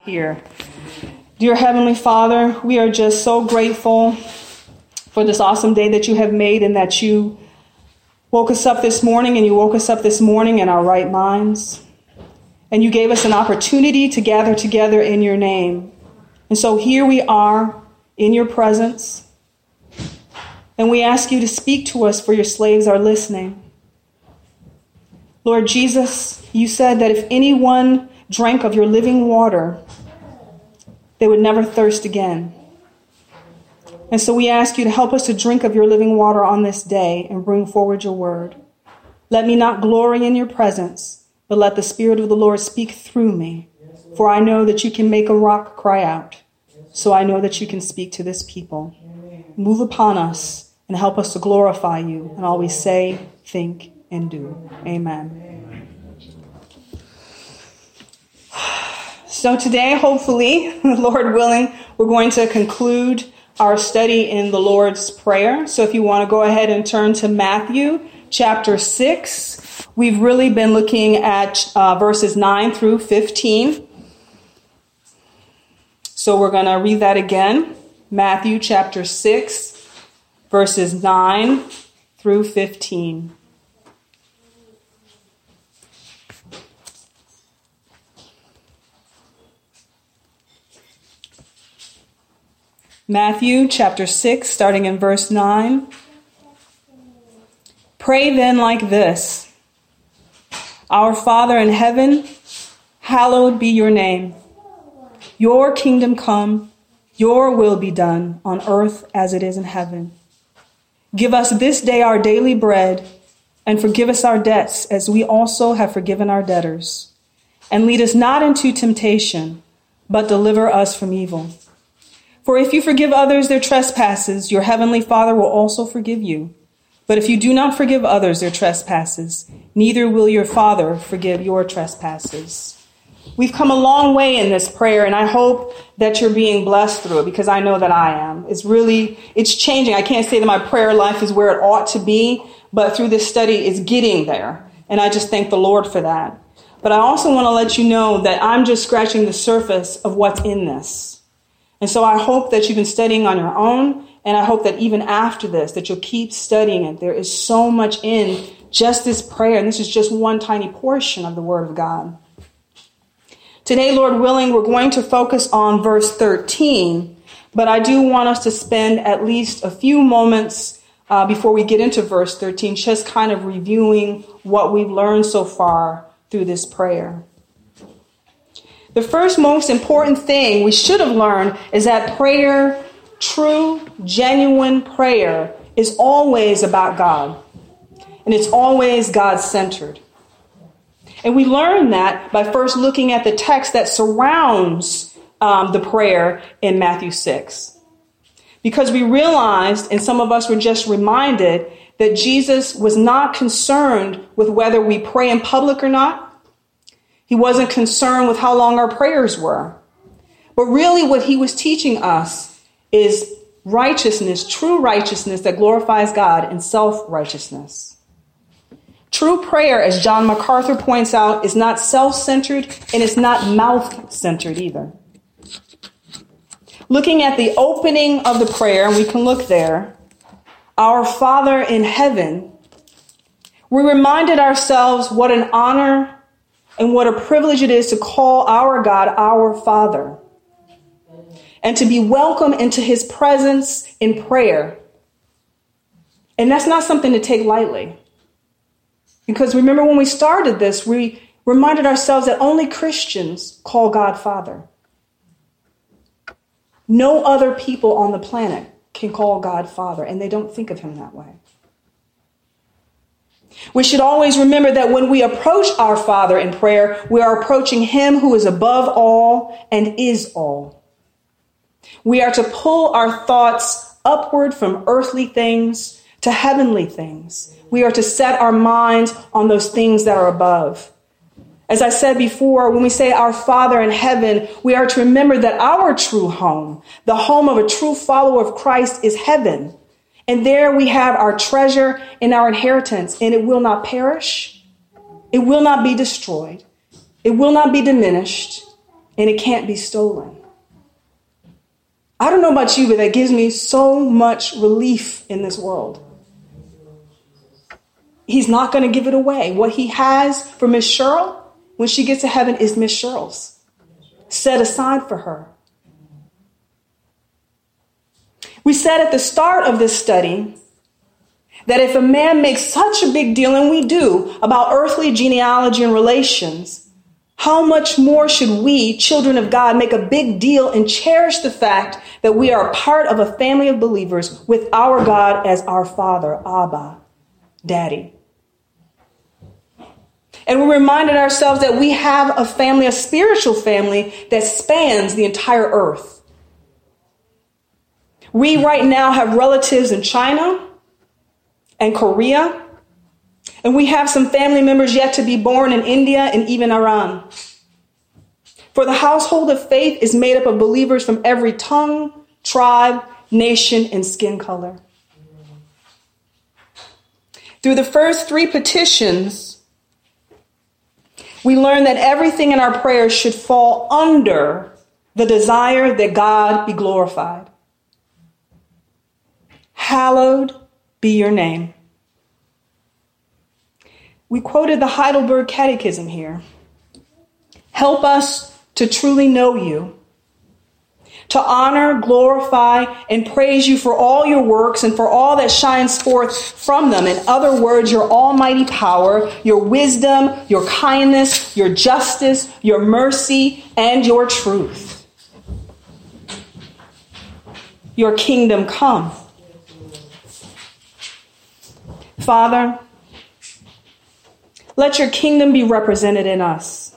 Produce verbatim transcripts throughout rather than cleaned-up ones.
Here. Dear Heavenly Father, we are just so grateful for this awesome day that you have made and that you woke us up this morning and you woke us up this morning in our right minds. And you gave us an opportunity to gather together in your name. And so here we are in your presence. And we ask you to speak to us, for your slaves are listening. Lord Jesus, you said that if anyone drank of your living water, they would never thirst again. And so we ask you to help us to drink of your living water on this day and bring forward your word. Let me not glory in your presence, but let the Spirit of the Lord speak through me. For I know that you can make a rock cry out. So I know that you can speak to this people. Move upon us and help us to glorify you and always say, think, and do. Amen. So today, hopefully, Lord willing, we're going to conclude our study in the Lord's Prayer. So if you want to go ahead and turn to Matthew chapter six, we've really been looking at uh, verses nine through fifteen. So we're going to read that again. Matthew chapter six, verses nine through fifteen. Matthew chapter six, starting in verse nine. Pray then like this: Our Father in heaven, hallowed be your name. Your kingdom come, your will be done on earth as it is in heaven. Give us this day our daily bread, and forgive us our debts as we also have forgiven our debtors. And lead us not into temptation, but deliver us from evil. For if you forgive others their trespasses, your heavenly Father will also forgive you. But if you do not forgive others their trespasses, neither will your Father forgive your trespasses. We've come a long way in this prayer, and I hope that you're being blessed through it, because I know that I am. It's really, it's changing. I can't say that my prayer life is where it ought to be, but through this study, it's getting there. And I just thank the Lord for that. But I also want to let you know that I'm just scratching the surface of what's in this. And so I hope that you've been studying on your own, and I hope that even after this, that you'll keep studying it. There is so much in just this prayer, and this is just one tiny portion of the Word of God. Today, Lord willing, we're going to focus on verse thirteen, but I do want us to spend at least a few moments uh, before we get into verse thirteen, just kind of reviewing what we've learned so far through this prayer. The first most important thing we should have learned is that prayer, true, genuine prayer, is always about God. And it's always God-centered. And we learn that by first looking at the text that surrounds um, the prayer in Matthew six. Because we realized, and some of us were just reminded, that Jesus was not concerned with whether we pray in public or not. He wasn't concerned with how long our prayers were. But really what he was teaching us is righteousness, true righteousness that glorifies God, and self-righteousness. True prayer, as John MacArthur points out, is not self-centered and it's not mouth-centered either. Looking at the opening of the prayer, and we can look there, Our Father in heaven, we reminded ourselves what an honor and what a privilege it is to call our God our Father, and to be welcome into his presence in prayer. And that's not something to take lightly. Because remember when we started this, we reminded ourselves that only Christians call God Father. No other people on the planet can call God Father, and they don't think of him that way. We should always remember that when we approach our Father in prayer, we are approaching him who is above all and is all. We are to pull our thoughts upward from earthly things to heavenly things. We are to set our minds on those things that are above. As I said before, when we say our Father in heaven, we are to remember that our true home, the home of a true follower of Christ, is heaven. And there we have our treasure and our inheritance, and it will not perish. It will not be destroyed. It will not be diminished. and it can't be stolen. I don't know about you, but that gives me so much relief in this world. He's not going to give it away. What he has for Miss Cheryl when she gets to heaven is Miss Cheryl's, set aside for her. We said at the start of this study that if a man makes such a big deal, and we do, about earthly genealogy and relations, how much more should we, children of God, make a big deal and cherish the fact that we are part of a family of believers with our God as our Father, Abba, Daddy. And we reminded ourselves that we have a family, a spiritual family that spans the entire earth. We right now have relatives in China and Korea, and we have some family members yet to be born in India and even Iran. For the household of faith is made up of believers from every tongue, tribe, nation, and skin color. Through the first three petitions, we learn that everything in our prayers should fall under the desire that God be glorified. Hallowed be your name. We quoted the Heidelberg Catechism here. Help us to truly know you, to honor, glorify, and praise you for all your works and for all that shines forth from them. In other words, your almighty power, your wisdom, your kindness, your justice, your mercy, and your truth. Your kingdom come. Father, let your kingdom be represented in us.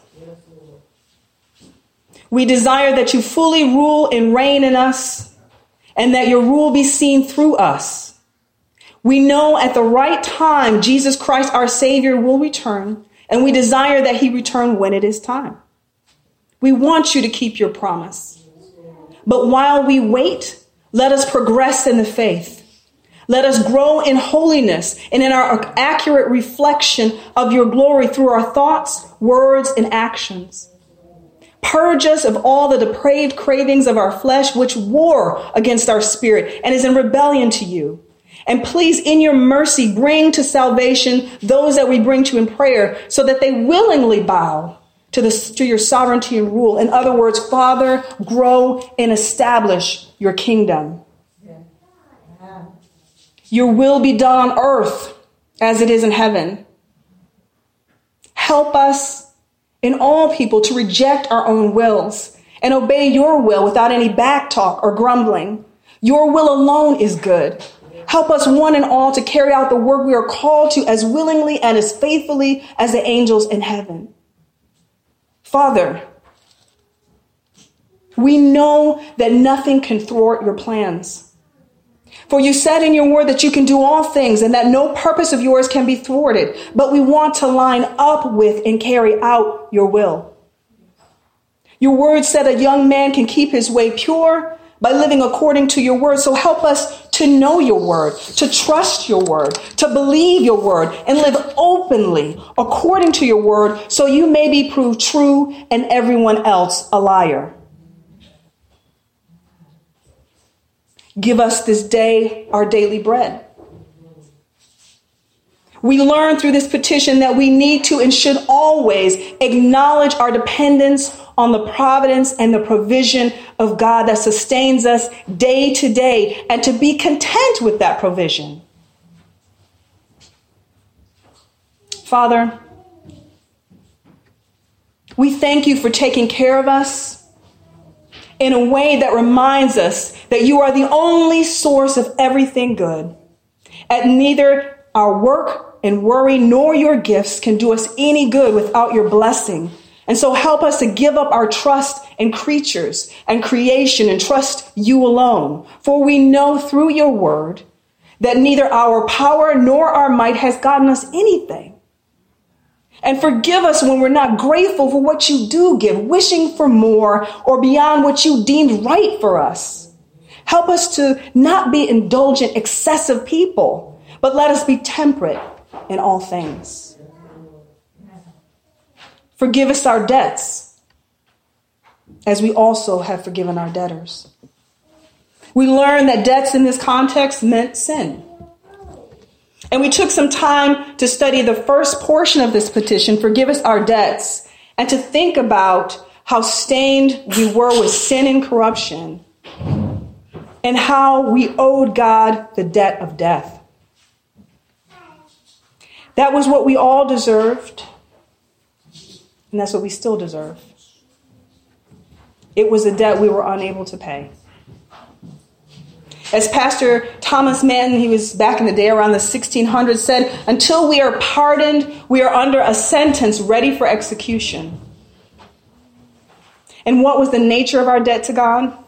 We desire that you fully rule and reign in us, and that your rule be seen through us. We know at the right time, Jesus Christ, our Savior, will return, and we desire that he return when it is time. We want you to keep your promise. But while we wait, let us progress in the faith. Let us grow in holiness and in our accurate reflection of your glory through our thoughts, words, and actions. Purge us of all the depraved cravings of our flesh, which war against our spirit and is in rebellion to you. And please, in your mercy, bring to salvation those that we bring to in prayer so that they willingly bow to, the, to your sovereignty and rule. In other words, Father, grow and establish your kingdom. Your will be done on earth as it is in heaven. Help us in all people to reject our own wills and obey your will without any backtalk or grumbling. Your will alone is good. Help us one and all to carry out the work we are called to as willingly and as faithfully as the angels in heaven. Father, we know that nothing can thwart your plans. For you said in your word that you can do all things and that no purpose of yours can be thwarted. But we want to line up with and carry out your will. Your word said a young man can keep his way pure by living according to your word. So help us to know your word, to trust your word, to believe your word, and live openly according to your word so you may be proved true and everyone else a liar. Give us this day our daily bread. We learn through this petition that we need to and should always acknowledge our dependence on the providence and the provision of God that sustains us day to day, and to be content with that provision. Father, we thank you for taking care of us in a way that reminds us that you are the only source of everything good. And neither our work and worry nor your gifts can do us any good without your blessing. And so help us to give up our trust in creatures and creation and trust you alone. For we know through your word that neither our power nor our might has gotten us anything. And forgive us when we're not grateful for what you do give, wishing for more or beyond what you deemed right for us. Help us to not be indulgent, excessive people, but let us be temperate in all things. Forgive us our debts. as we also have forgiven our debtors. We learned that debts in this context meant sin. And we took some time to study the first portion of this petition, forgive us our debts, and to think about how stained we were with sin and corruption, and how we owed God the debt of death. That was what we all deserved, and that's what we still deserve. It was a debt we were unable to pay. As Pastor Thomas Manton, he was back in the day around the sixteen hundreds, said, until we are pardoned, we are under a sentence ready for execution. And what was the nature of our debt to God?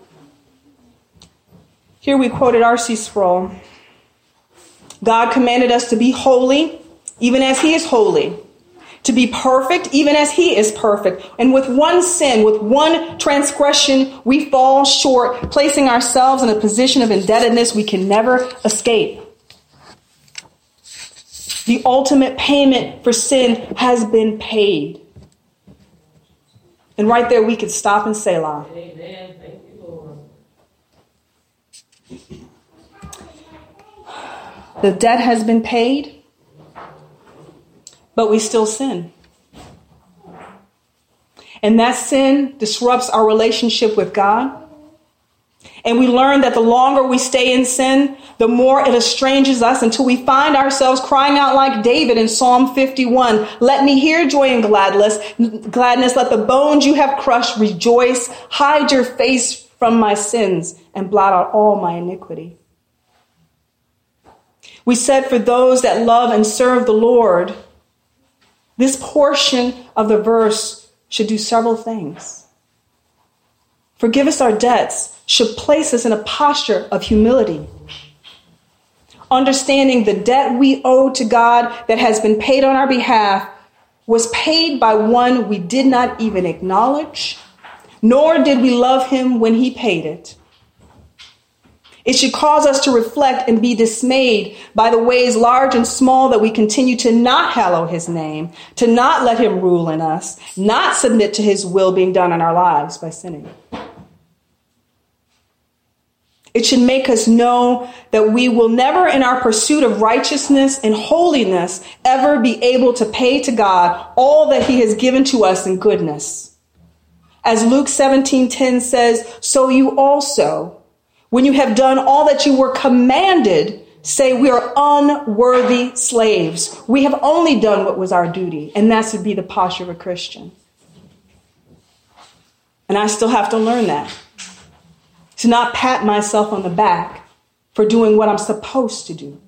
Here we quoted R C Sproul. God commanded us to be holy, even as he is holy. To be perfect, even as he is perfect. And with one sin, with one transgression, we fall short, placing ourselves in a position of indebtedness we can never escape. The ultimate payment for sin has been paid. And right there we could stop and Selah. Amen. Thank you, Lord. The debt has been paid, but we still sin. And that sin disrupts our relationship with God. And we learn that the longer we stay in sin, the more it estranges us until we find ourselves crying out like David in Psalm fifty-one. Let me hear joy and gladness. Gladness, let the bones you have crushed rejoice. Hide your face from my sins and blot out all my iniquity. We said for those that love and serve the Lord, this portion of the verse should do several things. Forgive us our debts should place us in a posture of humility. Understanding the debt we owe to God that has been paid on our behalf was paid by one we did not even acknowledge, nor did we love him when he paid it. It should cause us to reflect and be dismayed by the ways large and small that we continue to not hallow his name, to not let him rule in us, not submit to his will being done in our lives by sinning. It should make us know that we will never in our pursuit of righteousness and holiness ever be able to pay to God all that he has given to us in goodness. As Luke seventeen ten says, so you also, when you have done all that you were commanded, say we are unworthy slaves. We have only done what was our duty, and that should be the posture of a Christian. And I still have to learn that. To not pat myself on the back for doing what I'm supposed to do.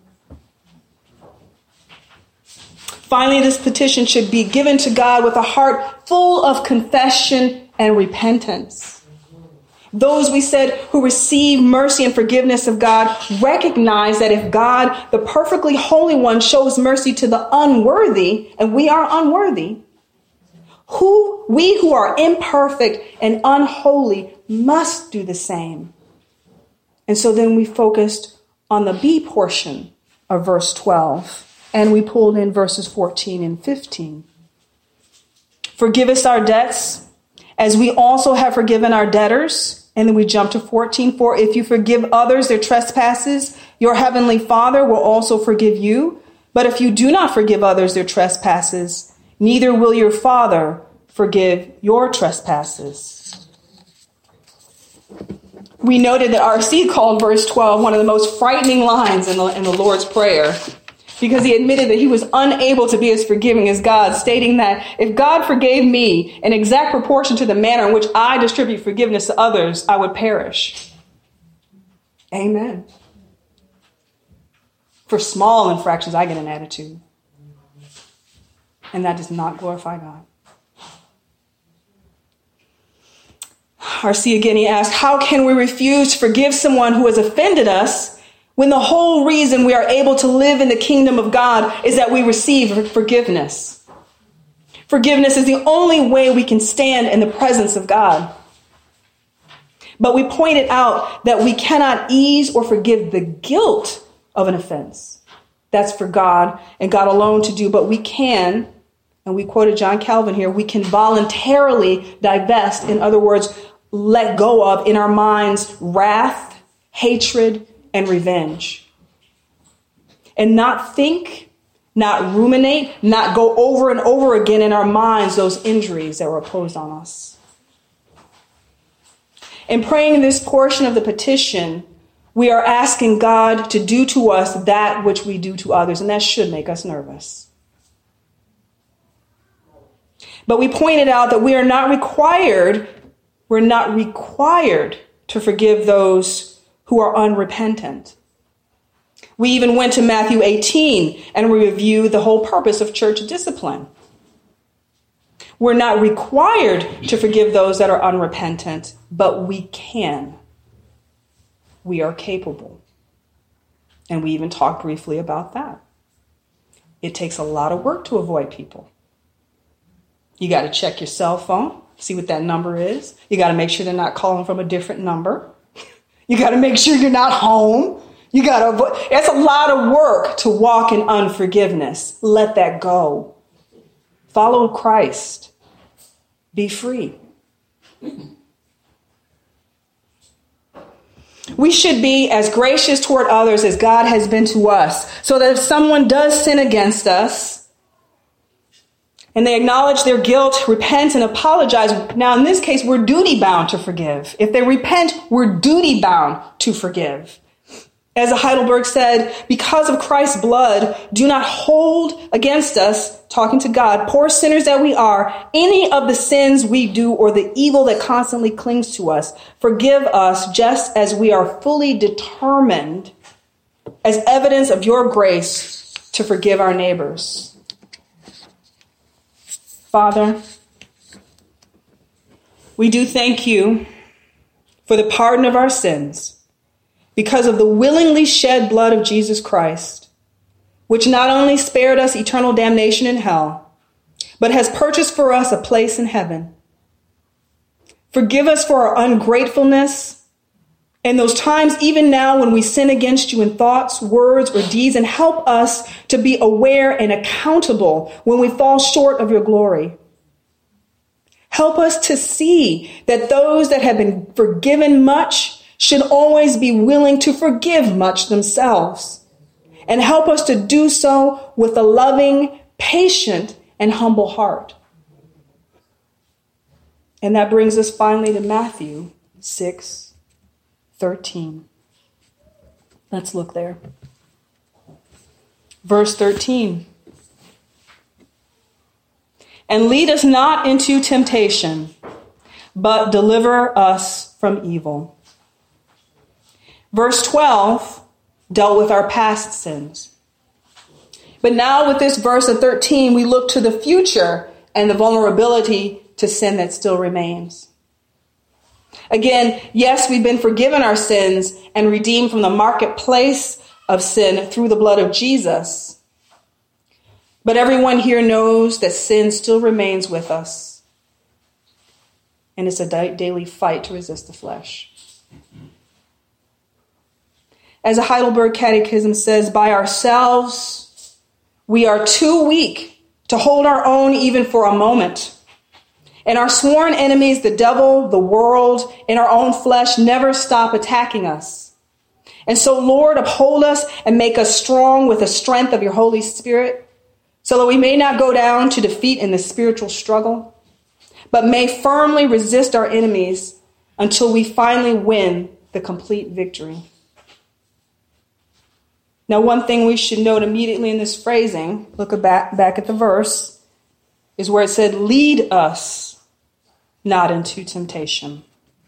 Finally, this petition should be given to God with a heart full of confession and repentance. Those, we said, who receive mercy and forgiveness of God recognize that if God, the perfectly holy one, shows mercy to the unworthy, and we are unworthy, who we who are imperfect and unholy must do the same. And so then we focused on the B portion of verse twelve, and we pulled in verses fourteen and fifteen. Forgive us our debts, as we also have forgiven our debtors. And then we jump to fourteen. For if you forgive others their trespasses, your heavenly Father will also forgive you. But if you do not forgive others their trespasses, neither will your Father forgive your trespasses. We noted that R C called verse twelve one of the most frightening lines in the, in the Lord's Prayer, because he admitted that he was unable to be as forgiving as God, stating that if God forgave me in exact proportion to the manner in which I distribute forgiveness to others, I would perish. Amen. For small infractions, I get an attitude. And that does not glorify God. R C again, he asked, how can we refuse to forgive someone who has offended us when the whole reason we are able to live in the kingdom of God is that we receive forgiveness? Forgiveness is the only way we can stand in the presence of God. But we pointed out that we cannot ease or forgive the guilt of an offense. That's for God and God alone to do. But we can, and we quoted John Calvin here, we can voluntarily divest. In other words, let go of in our minds wrath, hatred, and revenge. And not think, not ruminate, not go over and over again in our minds those injuries that were opposed on us. In praying this portion of the petition, we are asking God to do to us that which we do to others, and that should make us nervous. But we pointed out that we are not required, we're not required to forgive those who are unrepentant. We even went to Matthew eighteen and reviewed the whole purpose of church discipline. We're not required to forgive those that are unrepentant, but we can. We are capable. And we even talked briefly about that. It takes a lot of work to avoid people. You got to check your cell phone, see what that number is. You got to make sure they're not calling from a different number. You got to make sure you're not home. You got to avoid. It's a lot of work to walk in unforgiveness. Let that go. Follow Christ. Be free. We should be as gracious toward others as God has been to us, so that if someone does sin against us and they acknowledge their guilt, repent, and apologize. Now, in this case, we're duty bound to forgive. If they repent, we're duty bound to forgive. As Heidelberg said, because of Christ's blood, do not hold against us, talking to God, poor sinners that we are, any of the sins we do or the evil that constantly clings to us. Forgive us just as we are fully determined, as evidence of your grace, to forgive our neighbors. Father, we do thank you for the pardon of our sins, because of the willingly shed blood of Jesus Christ, which not only spared us eternal damnation in hell, but has purchased for us a place in heaven. Forgive us for our ungratefulness and those times even now when we sin against you in thoughts, words, or deeds, and help us to be aware and accountable when we fall short of your glory. Help us to see that those that have been forgiven much should always be willing to forgive much themselves, and help us to do so with a loving, patient, and humble heart. And that brings us finally to Matthew six thirteen. Let's look there. Verse thirteen. And lead us not into temptation, but deliver us from evil. Verse twelve dealt with our past sins. But now with this verse of thirteen, we look to the future and the vulnerability to sin that still remains. Again, yes, we've been forgiven our sins and redeemed from the marketplace of sin through the blood of Jesus. But everyone here knows that sin still remains with us. And it's a daily fight to resist the flesh. As a Heidelberg Catechism says, by ourselves, we are too weak to hold our own even for a moment. And our sworn enemies, the devil, the world, and our own flesh, never stop attacking us. And so, Lord, uphold us and make us strong with the strength of your Holy Spirit, so that we may not go down to defeat in the spiritual struggle, but may firmly resist our enemies until we finally win the complete victory. Now, one thing we should note immediately in this phrasing, look back, back at the verse, is where it said, lead us not into temptation.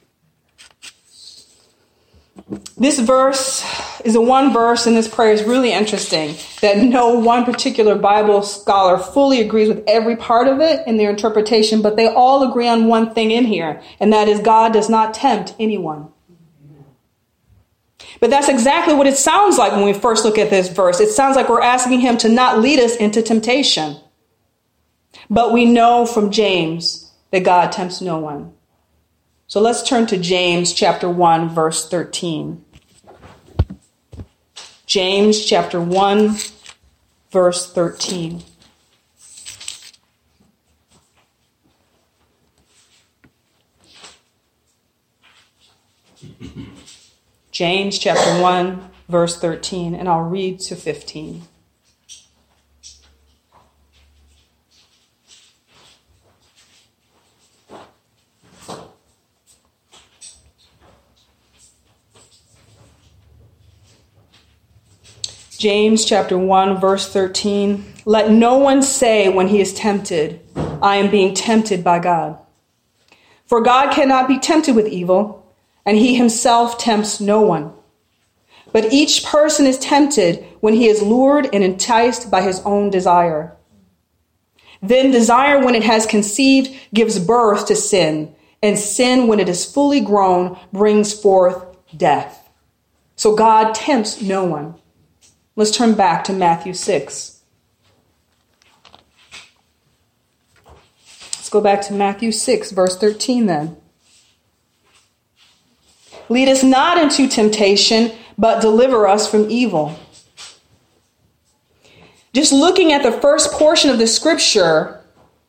This verse is the one verse in this prayer is really interesting, that no one particular Bible scholar fully agrees with every part of it in their interpretation, but they all agree on one thing in here, and that is God does not tempt anyone. But that's exactly what it sounds like when we first look at this verse. It sounds like we're asking him to not lead us into temptation. But we know from James that God tempts no one. So let's turn to James chapter one, verse thirteen. James chapter one, verse thirteen. James chapter one, verse thirteen, and I'll read to fifteen. James chapter one, verse thirteen. Let no one say when he is tempted, I am being tempted by God. For God cannot be tempted with evil, and he himself tempts no one. But each person is tempted when he is lured and enticed by his own desire. Then desire, when it has conceived, gives birth to sin, and sin, when it is fully grown, brings forth death. So God tempts no one. Let's turn back to Matthew six. Let's go back to Matthew six, verse thirteen then. Lead us not into temptation, but deliver us from evil. Just looking at the first portion of the scripture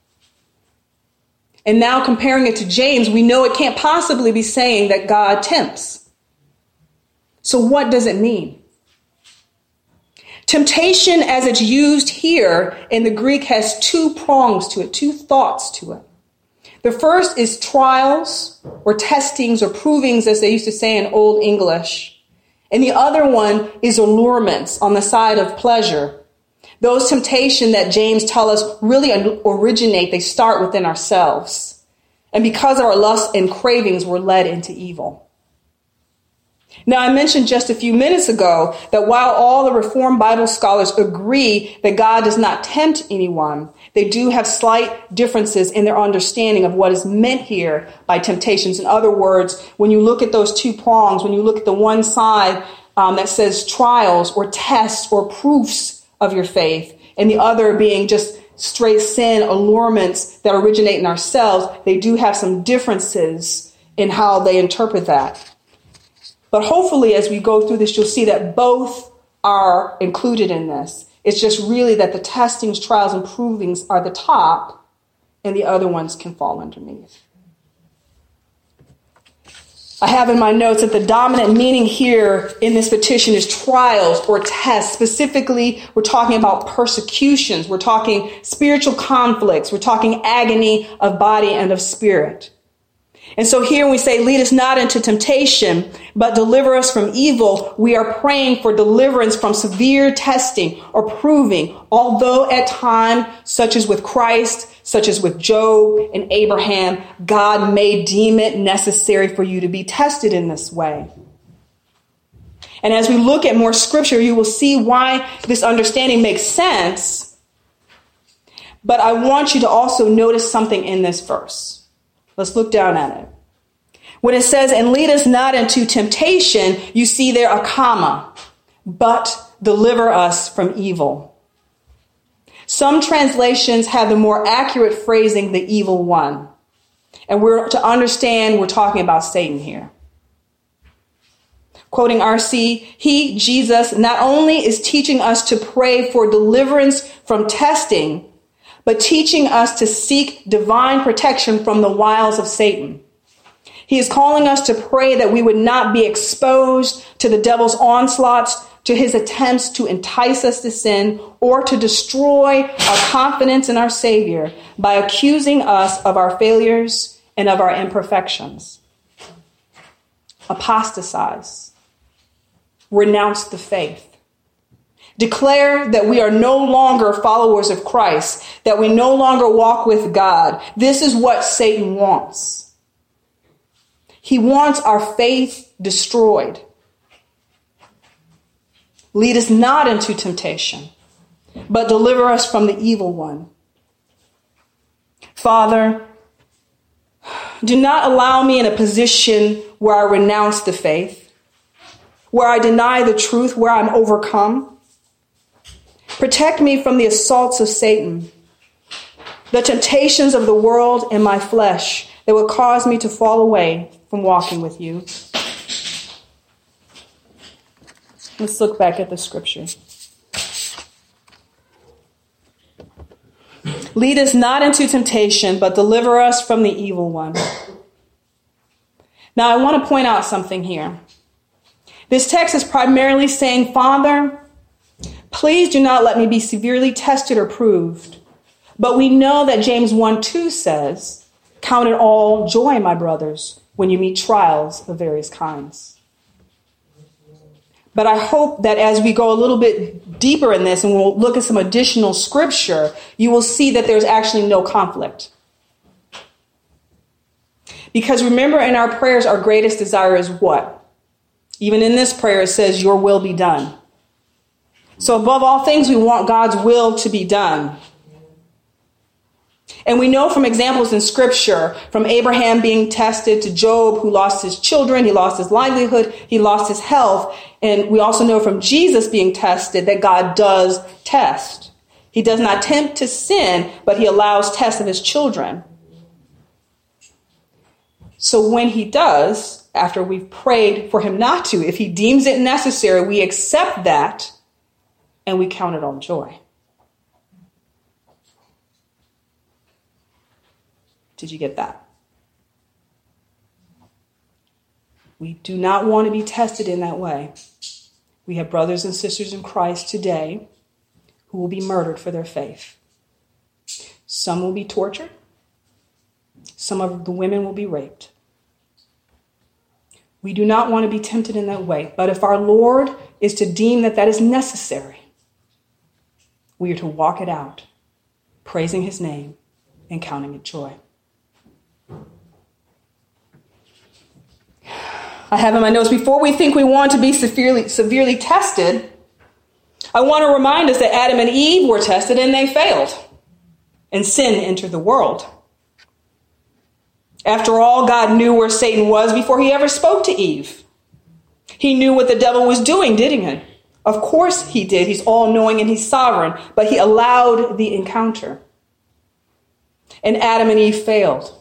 and now comparing it to James, we know it can't possibly be saying that God tempts. So what does it mean? Temptation, as it's used here in the Greek, has two prongs to it, two thoughts to it. The first is trials or testings or provings, as they used to say in Old English. And the other one is allurements on the side of pleasure. Those temptations that James tells us really originate, they start within ourselves. And because of our lusts and cravings, we're led into evil. Now, I mentioned just a few minutes ago that while all the Reformed Bible scholars agree that God does not tempt anyone, they do have slight differences in their understanding of what is meant here by temptations. In other words, when you look at those two prongs, when you look at the one side um, that says trials or tests or proofs of your faith, and the other being just straight sin, allurements that originate in ourselves, they do have some differences in how they interpret that. But hopefully, as we go through this, you'll see that both are included in this. It's just really that the testings, trials, and provings are the top, and the other ones can fall underneath. I have in my notes that the dominant meaning here in this petition is trials or tests. Specifically, we're talking about persecutions. We're talking spiritual conflicts. We're talking agony of body and of spirit. And so here when we say, lead us not into temptation, but deliver us from evil, we are praying for deliverance from severe testing or proving, although at times, such as with Christ, such as with Job and Abraham, God may deem it necessary for you to be tested in this way. And as we look at more scripture, you will see why this understanding makes sense. But I want you to also notice something in this verse. Let's look down at it. When it says, and lead us not into temptation, you see there a comma, but deliver us from evil. Some translations have the more accurate phrasing, the evil one. And we're to understand we're talking about Satan here. Quoting R C, he, Jesus, not only is teaching us to pray for deliverance from testing, but teaching us to seek divine protection from the wiles of Satan. He is calling us to pray that we would not be exposed to the devil's onslaughts, to his attempts to entice us to sin, or to destroy our confidence in our Savior by accusing us of our failures and of our imperfections. Apostatize. Renounce the faith. Declare that we are no longer followers of Christ, that we no longer walk with God. This is what Satan wants. He wants our faith destroyed. Lead us not into temptation, but deliver us from the evil one. Father, do not allow me in a position where I renounce the faith, where I deny the truth, where I'm overcome. Protect me from the assaults of Satan, the temptations of the world and my flesh that would cause me to fall away from walking with you. Let's look back at the scripture. Lead us not into temptation, but deliver us from the evil one. Now, I want to point out something here. This text is primarily saying, Father, please do not let me be severely tested or proved. But we know that James one two says, count it all joy, my brothers, when you meet trials of various kinds. But I hope that as we go a little bit deeper in this and we'll look at some additional scripture, you will see that there's actually no conflict. Because remember, in our prayers, our greatest desire is what? Even in this prayer, it says, your will be done. So above all things, we want God's will to be done. And we know from examples in scripture, from Abraham being tested to Job, who lost his children, he lost his livelihood, he lost his health. And we also know from Jesus being tested that God does test. He does not tempt to sin, but he allows tests of his children. So when he does, after we've prayed for him not to, if he deems it necessary, we accept that and we count it all joy. Did you get that? We do not want to be tested in that way. We have brothers and sisters in Christ today who will be murdered for their faith. Some will be tortured. Some of the women will be raped. We do not want to be tempted in that way. But if our Lord is to deem that that is necessary, we are to walk it out, praising his name and counting it joy. I have in my notes, before we think we want to be severely, severely tested, I want to remind us that Adam and Eve were tested and they failed. And sin entered the world. After all, God knew where Satan was before he ever spoke to Eve. He knew what the devil was doing, didn't he? Of course he did. He's all-knowing and he's sovereign. But he allowed the encounter. And Adam and Eve failed.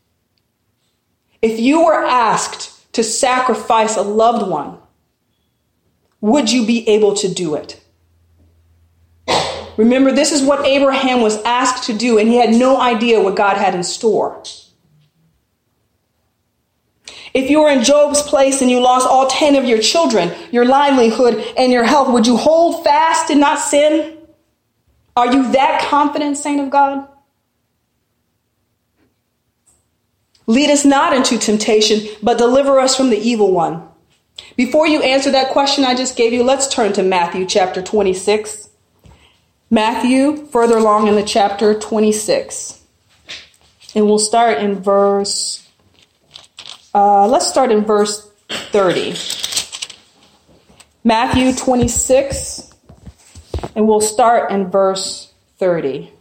If you were asked to sacrifice a loved one, would you be able to do it? Remember, this is what Abraham was asked to do, and he had no idea what God had in store. If you were in Job's place and you lost all ten of your children, your livelihood, and your health, would you hold fast and not sin? Are you that confident, saint of God? Lead us not into temptation, but deliver us from the evil one. Before you answer that question I just gave you, let's turn to Matthew chapter twenty-six. Matthew, further along in the chapter twenty-six. And we'll start in verse, uh, let's start in verse thirty. Matthew twenty-six, and we'll start in verse thirty.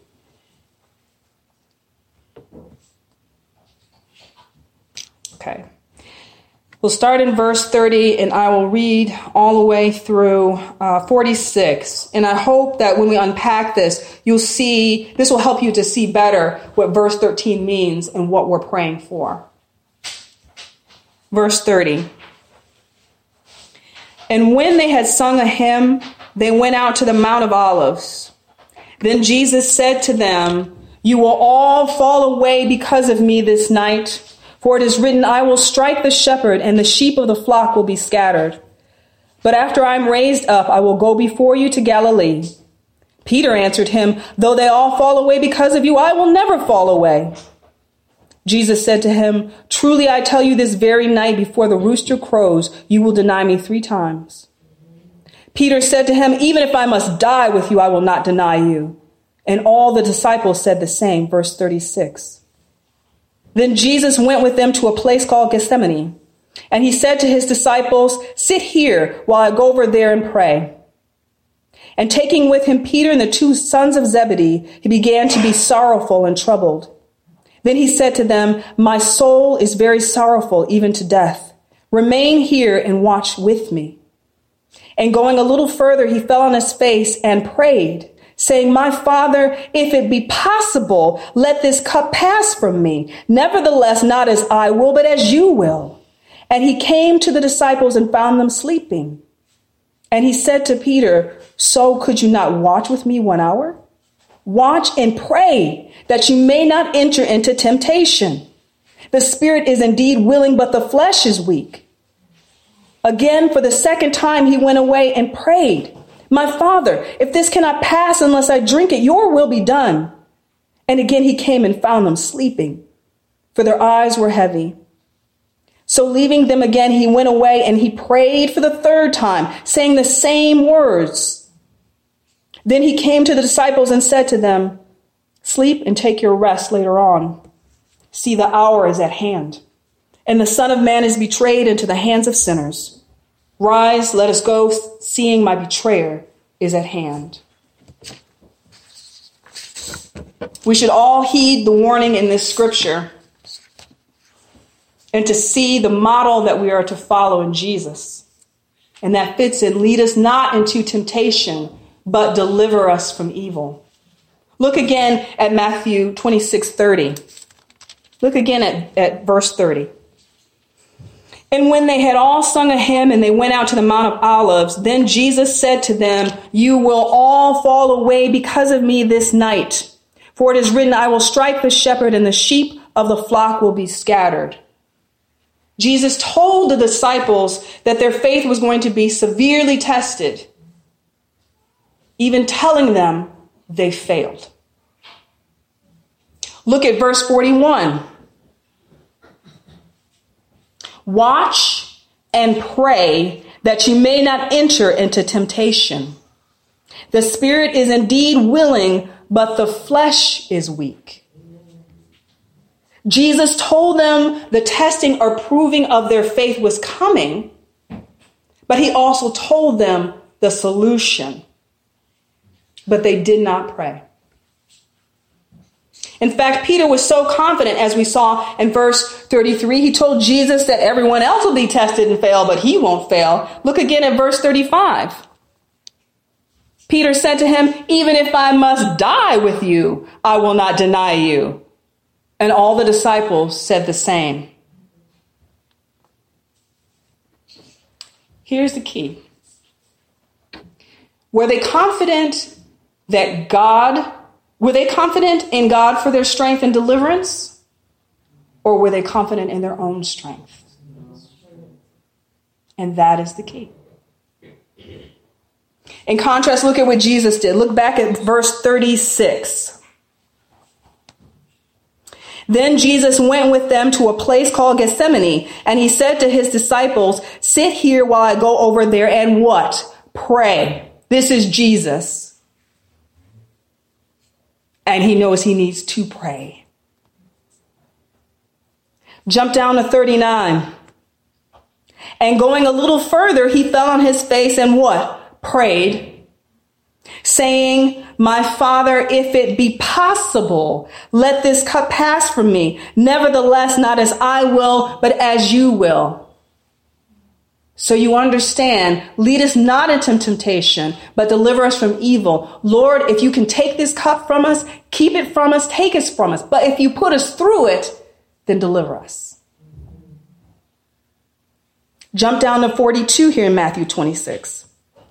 Okay. We'll start in verse thirty, and I will read all the way through uh, forty-six. And I hope that when we unpack this, you'll see, this will help you to see better what verse thirteen means and what we're praying for. Verse thirty. And when they had sung a hymn, they went out to the Mount of Olives. Then Jesus said to them, you will all fall away because of me this night. For it is written, I will strike the shepherd, and the sheep of the flock will be scattered. But after I am raised up, I will go before you to Galilee. Peter answered him, though they all fall away because of you, I will never fall away. Jesus said to him, truly I tell you, this very night before the rooster crows, you will deny me three times. Peter said to him, even if I must die with you, I will not deny you. And all the disciples said the same. Verse thirty-six. Then Jesus went with them to a place called Gethsemane, and he said to his disciples, sit here while I go over there and pray. And taking with him Peter and the two sons of Zebedee, he began to be sorrowful and troubled. Then he said to them, my soul is very sorrowful, even to death. Remain here and watch with me. And going a little further, he fell on his face and prayed, saying, my Father, if it be possible, let this cup pass from me. Nevertheless, not as I will, but as you will. And he came to the disciples and found them sleeping. And he said to Peter, so could you not watch with me one hour? Watch and pray that you may not enter into temptation. The spirit is indeed willing, but the flesh is weak. Again, for the second time, he went away and prayed, my Father, if this cannot pass unless I drink it, your will be done. And again, he came and found them sleeping, for their eyes were heavy. So leaving them again, he went away and he prayed for the third time, saying the same words. Then he came to the disciples and said to them, sleep and take your rest later on. See, the hour is at hand, and the Son of Man is betrayed into the hands of sinners. Rise, let us go, seeing my betrayer is at hand. We should all heed the warning in this scripture and to see the model that we are to follow in Jesus. And that fits in, lead us not into temptation, but deliver us from evil. Look again at Matthew twenty-six thirty. Look again at, at verse thirty. And when they had all sung a hymn and they went out to the Mount of Olives, then Jesus said to them, you will all fall away because of me this night. For it is written, I will strike the shepherd and the sheep of the flock will be scattered. Jesus told the disciples that their faith was going to be severely tested, even telling them they failed. Look at verse forty-one. Watch and pray that you may not enter into temptation. The spirit is indeed willing, but the flesh is weak. Jesus told them the testing or proving of their faith was coming, but he also told them the solution. But they did not pray. In fact, Peter was so confident, as we saw in verse thirty-three, he told Jesus that everyone else will be tested and fail, but he won't fail. Look again at verse thirty-five. Peter said to him, even if I must die with you, I will not deny you. And all the disciples said the same. Here's the key. Were they confident that God, were they confident in God for their strength and deliverance? Or were they confident in their own strength? And that is the key. In contrast, look at what Jesus did. Look back at verse thirty-six. Then Jesus went with them to a place called Gethsemane, and he said to his disciples, sit here while I go over there and what? Pray. This is Jesus. And he knows he needs to pray. Jump down to thirty-nine. And going a little further, he fell on his face and what? Prayed, saying, my Father, if it be possible, let this cup pass from me. Nevertheless, not as I will, but as you will. So you understand, lead us not into temptation, but deliver us from evil. Lord, if you can take this cup from us, keep it from us, take us from us. But if you put us through it, then deliver us. Jump down to forty-two here in Matthew twenty-six.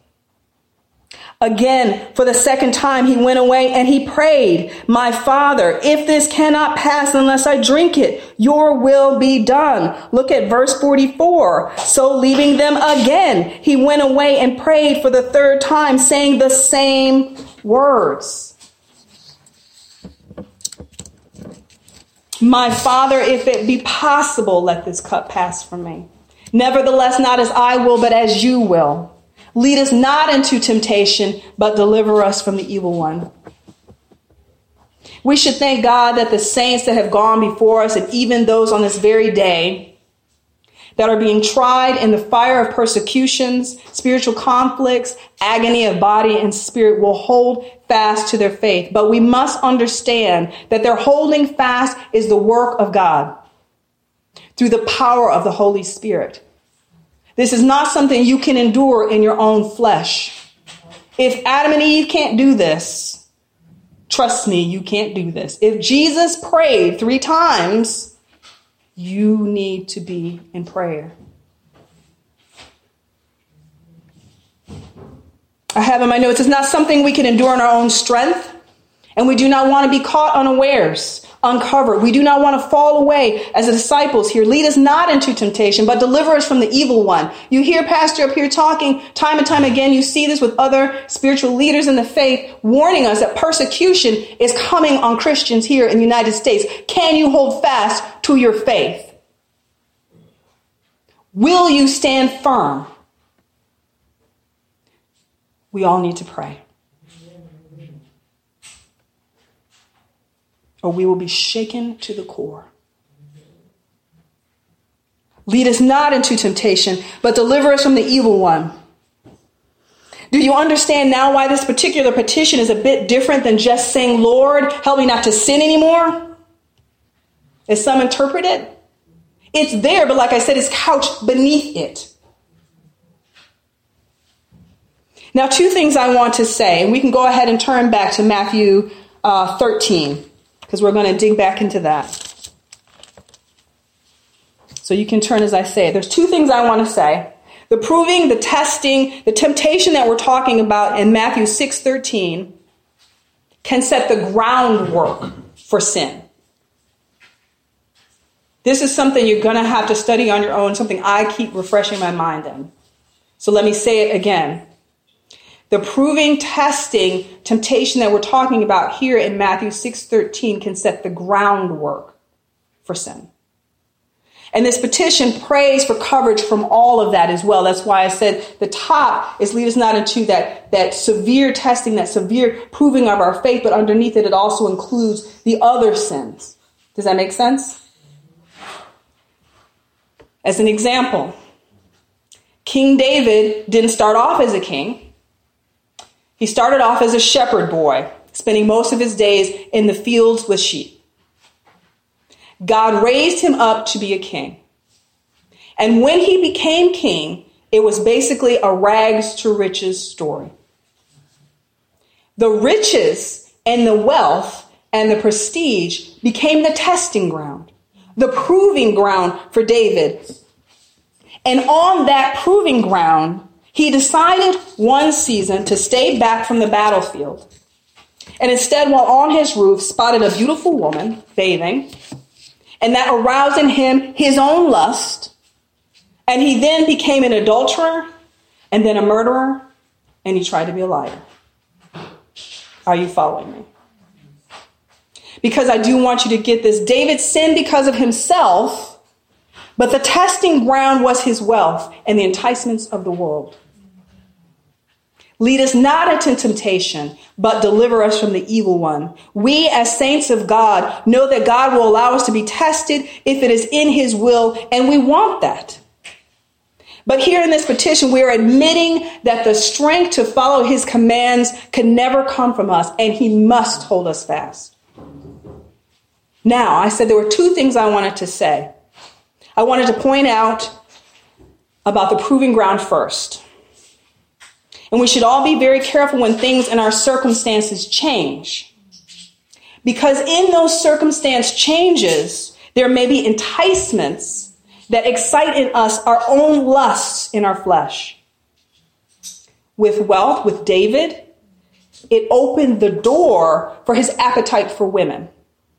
Again, for the second time, he went away and he prayed, my Father, if this cannot pass unless I drink it, your will be done. Look at verse forty-four. So leaving them again, he went away and prayed for the third time, saying the same words. My Father, if it be possible, let this cup pass from me. Nevertheless, not as I will, but as you will. Lead us not into temptation, but deliver us from the evil one. We should thank God that the saints that have gone before us, and even those on this very day that are being tried in the fire of persecutions, spiritual conflicts, agony of body and spirit, will hold fast to their faith. But we must understand that their holding fast is the work of God through the power of the Holy Spirit. This is not something you can endure in your own flesh. If Adam and Eve can't do this, trust me, you can't do this. If Jesus prayed three times, you need to be in prayer. I have in my notes, it's not something we can endure in our own strength, and we do not want to be caught unawares. uncovered. We do not want to fall away as the disciples here. Lead us not into temptation, but deliver us from the evil one. You hear Pastor up here talking time and time again. You see this with other spiritual leaders in the faith, warning us that persecution is coming on Christians here in the United States. Can you hold fast to your faith? Will you stand firm? We all need to pray, or we will be shaken to the core. Lead us not into temptation, but deliver us from the evil one. Do you understand now why this particular petition is a bit different than just saying, Lord, help me not to sin anymore? As some interpret it, it's there, but like I said, it's couched beneath it. Now, two things I want to say, and we can go ahead and turn back to Matthew uh, thirteen, because we're going to dig back into that. So you can turn as I say. There's two things I want to say. The proving, the testing, the temptation that we're talking about in Matthew six thirteen can set the groundwork for sin. This is something you're going to have to study on your own, something I keep refreshing my mind in. So let me say it again. The proving, testing, temptation that we're talking about here in Matthew six thirteen can set the groundwork for sin. And this petition prays for coverage from all of that as well. That's why I said the top is lead us not into that, that severe testing, that severe proving of our faith, but underneath it, it also includes the other sins. Does that make sense? As an example, King David didn't start off as a king. He started off as a shepherd boy, spending most of his days in the fields with sheep. God raised him up to be a king. And when he became king, it was basically a rags to riches story. The riches and the wealth and the prestige became the testing ground, the proving ground for David. And on that proving ground, he decided one season to stay back from the battlefield. And instead, while on his roof, spotted a beautiful woman bathing. And that aroused in him his own lust. And he then became an adulterer and then a murderer. And he tried to be a liar. Are you following me? Because I do want you to get this. David sinned because of himself, but the testing ground was his wealth and the enticements of the world. Lead us not into temptation, but deliver us from the evil one. We, as saints of God, know that God will allow us to be tested if it is in his will, and we want that. But here in this petition, we are admitting that the strength to follow his commands can never come from us, and he must hold us fast. Now, I said there were two things I wanted to say. I wanted to point out about the proving ground first. And we should all be very careful when things in our circumstances change. Because in those circumstance changes, there may be enticements that excite in us our own lusts in our flesh. With wealth, with David, it opened the door for his appetite for women.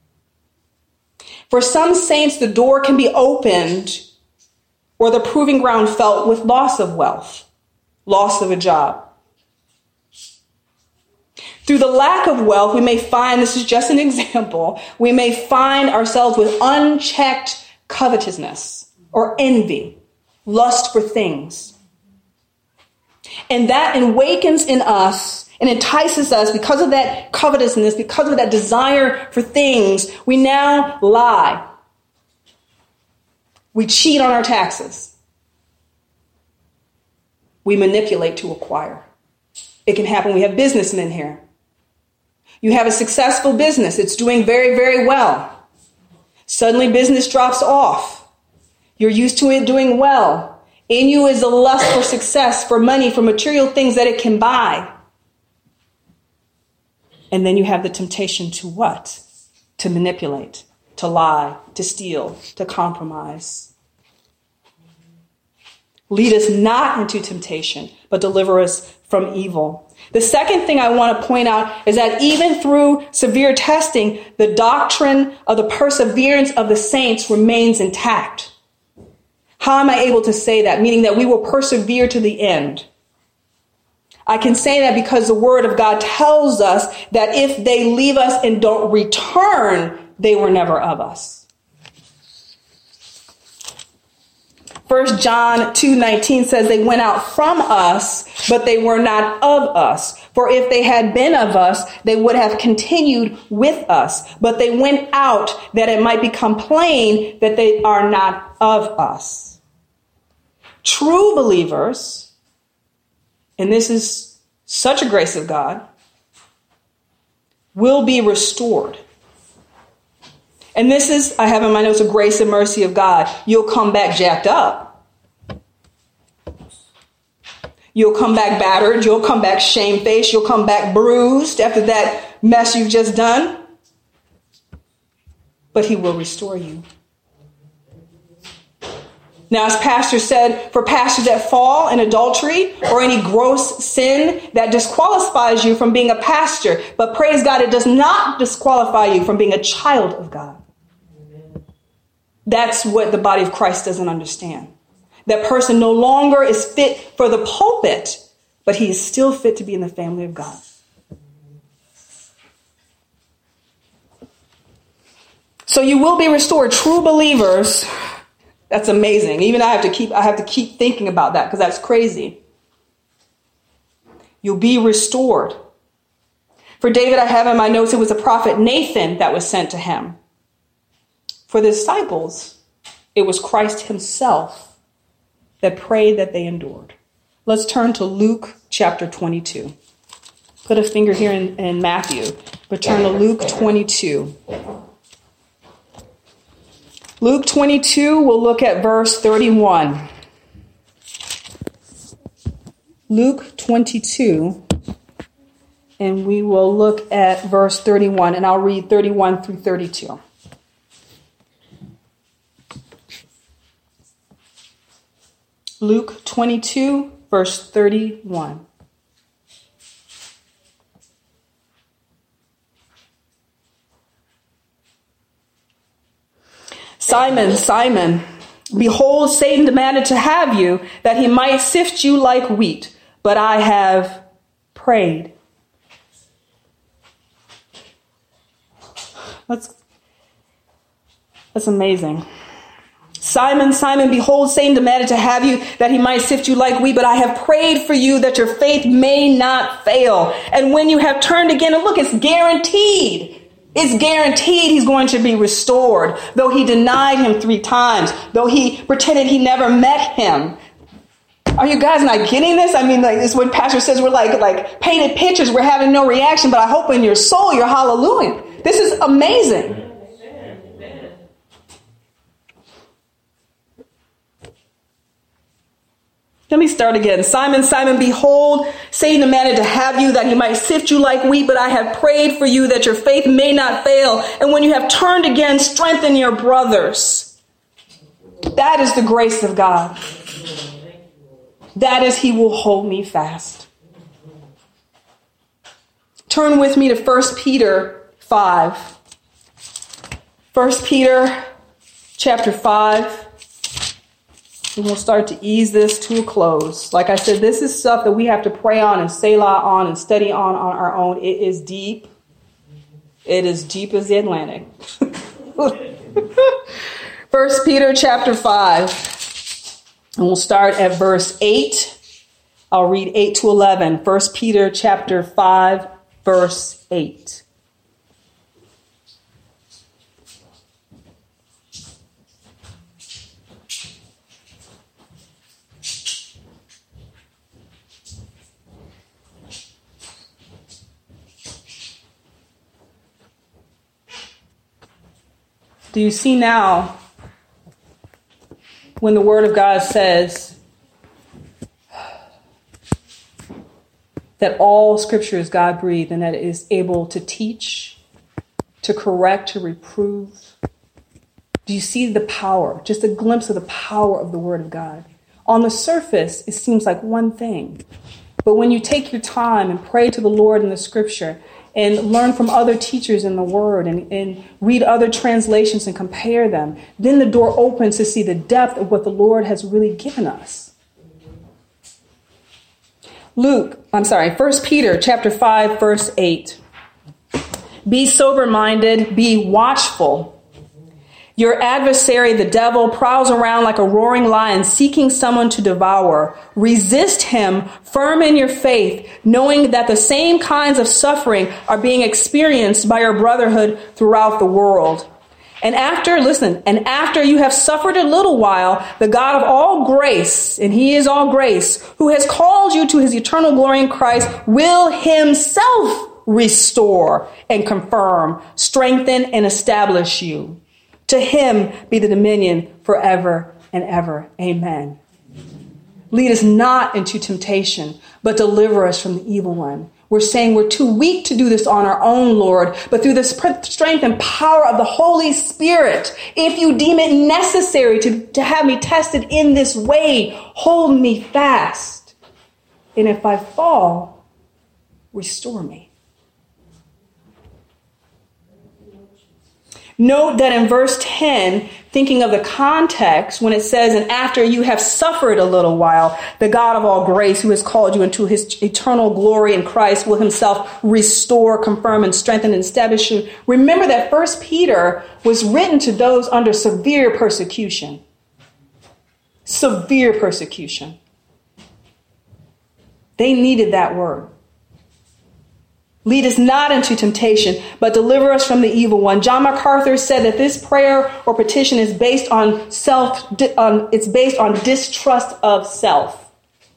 For some saints, the door can be opened or the proving ground felt with loss of wealth. Loss of a job. Through the lack of wealth, we may find, this is just an example, we may find ourselves with unchecked covetousness or envy, lust for things. And that awakens in us and entices us because of that covetousness, because of that desire for things. We now lie. We cheat on our taxes. We manipulate to acquire. It can happen. We have businessmen here. You have a successful business. It's doing very, very well. Suddenly business drops off. You're used to it doing well. In you is a lust for success, for money, for material things that it can buy. And then you have the temptation to what? To manipulate, to lie, to steal, to compromise. Lead us not into temptation, but deliver us from evil. The second thing I want to point out is that even through severe testing, the doctrine of the perseverance of the saints remains intact. How am I able to say that? Meaning that we will persevere to the end. I can say that because the word of God tells us that if they leave us and don't return, they were never of us. First John two nineteen says they went out from us, but they were not of us. For if they had been of us, they would have continued with us. But they went out that it might become plain that they are not of us. True believers, and this is such a grace of God, will be restored. And this is, I have in my notes, a grace and mercy of God. You'll come back jacked up. You'll come back battered. You'll come back shamefaced. You'll come back bruised after that mess you've just done. But he will restore you. Now, as Pastor said, for pastors that fall in adultery or any gross sin that disqualifies you from being a pastor, but praise God, it does not disqualify you from being a child of God. That's what the body of Christ doesn't understand. That person no longer is fit for the pulpit, but he is still fit to be in the family of God. So you will be restored. True believers, that's amazing. Even I have to keep I have to keep thinking about that because that's crazy. You'll be restored. For David, I have in my notes, it was the prophet Nathan that was sent to him. For the disciples, it was Christ himself that prayed that they endured. Let's turn to Luke chapter twenty-two. Put a finger here in, in Matthew, but turn to Luke twenty-two. Luke twenty-two, we'll look at verse thirty-one. Luke twenty-two, and we will look at verse thirty-one, and I'll read thirty-one through thirty-two. Luke twenty-two, verse thirty-one. Simon, Simon, behold, Satan demanded to have you, that he might sift you like wheat, but I have prayed. That's, that's amazing. Simon, Simon, behold, Satan demanded to have you, that he might sift you like wheat, but I have prayed for you that your faith may not fail. And when you have turned again, and look, it's guaranteed. It's guaranteed he's going to be restored. Though he denied him three times, though he pretended he never met him. Are you guys not getting this? I mean, like this is what Pastor says, we're like, like painted pictures. We're having no reaction, but I hope in your soul you're hallelujah. This is amazing. Let me start again. Simon, Simon, behold, Satan demanded to have you, that he might sift you like wheat, but I have prayed for you that your faith may not fail. And when you have turned again, strengthen your brothers. That is the grace of God. That is, he will hold me fast. Turn with me to First Peter five. First Peter chapter five. And we'll start to ease this to a close. Like I said, this is stuff that we have to pray on and selah on and study on on our own. It is deep. It is deep as the Atlantic. First Peter chapter five. And we'll start at verse eight. I'll read eight to eleven. First Peter chapter five, verse eight. Do you see now when the Word of God says that all Scripture is God-breathed and that it is able to teach, to correct, to reprove? Do you see the power, just a glimpse of the power of the Word of God? On the surface, it seems like one thing, But when you take your time and pray to the Lord in the scripture and learn from other teachers in the word and, and read other translations and compare them, then the door opens to see the depth of what the Lord has really given us. Luke, I'm sorry, First Peter chapter five, verse eight. Be sober-minded, be watchful. Your adversary, the devil, prowls around like a roaring lion seeking someone to devour. Resist him, firm in your faith, knowing that the same kinds of suffering are being experienced by your brotherhood throughout the world. And after, listen, and after you have suffered a little while, the God of all grace, and he is all grace, who has called you to his eternal glory in Christ, will himself restore and confirm, strengthen and establish you. To him be the dominion forever and ever. Amen. Lead us not into temptation, but deliver us from the evil one. We're saying we're too weak to do this on our own, Lord, but through the strength and power of the Holy Spirit, if you deem it necessary to, to have me tested in this way, hold me fast. And if I fall, restore me. Note that in verse ten, thinking of the context, when it says, and after you have suffered a little while, the God of all grace, who has called you into his eternal glory in Christ, will himself restore, confirm, and strengthen and establish you. Remember that First Peter was written to those under severe persecution. Severe persecution. They needed that word. Lead us not into temptation, but deliver us from the evil one. John MacArthur said that this prayer or petition is based on self, um, it's based on distrust of self.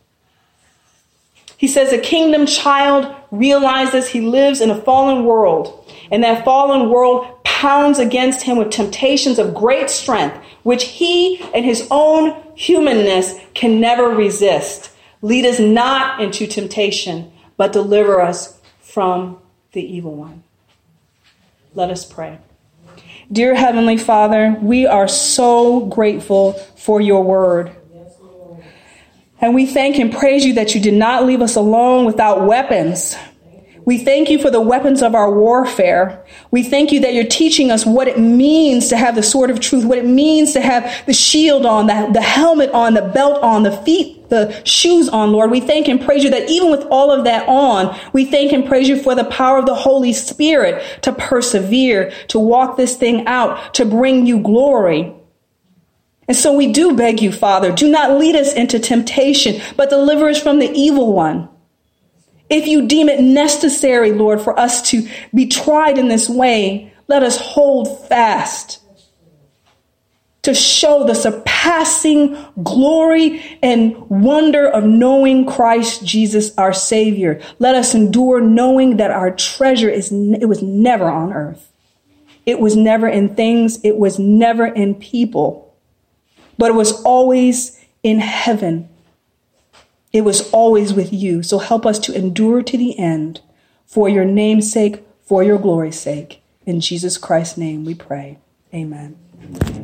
He says a kingdom child realizes he lives in a fallen world, and that fallen world pounds against him with temptations of great strength, which he and his own humanness can never resist. Lead us not into temptation, but deliver us from the evil one. Let us pray. Dear Heavenly Father, we are so grateful for your word. And we thank and praise you that you did not leave us alone without weapons. We thank you for the weapons of our warfare. We thank you that you're teaching us what it means to have the sword of truth, what it means to have the shield on, the, the helmet on, the belt on, the feet, the shoes on, Lord. We thank and praise you that even with all of that on, we thank and praise you for the power of the Holy Spirit to persevere, to walk this thing out, to bring you glory. And so we do beg you, Father, do not lead us into temptation, but deliver us from the evil one. If you deem it necessary, Lord, for us to be tried in this way, let us hold fast to show the surpassing glory and wonder of knowing Christ Jesus, our Savior. Let us endure knowing that our treasure is, it was never on earth. It was never in things. It was never in people, but it was always in heaven. It was always with you. So help us to endure to the end for your name's sake, for your glory's sake. In Jesus Christ's name we pray. Amen.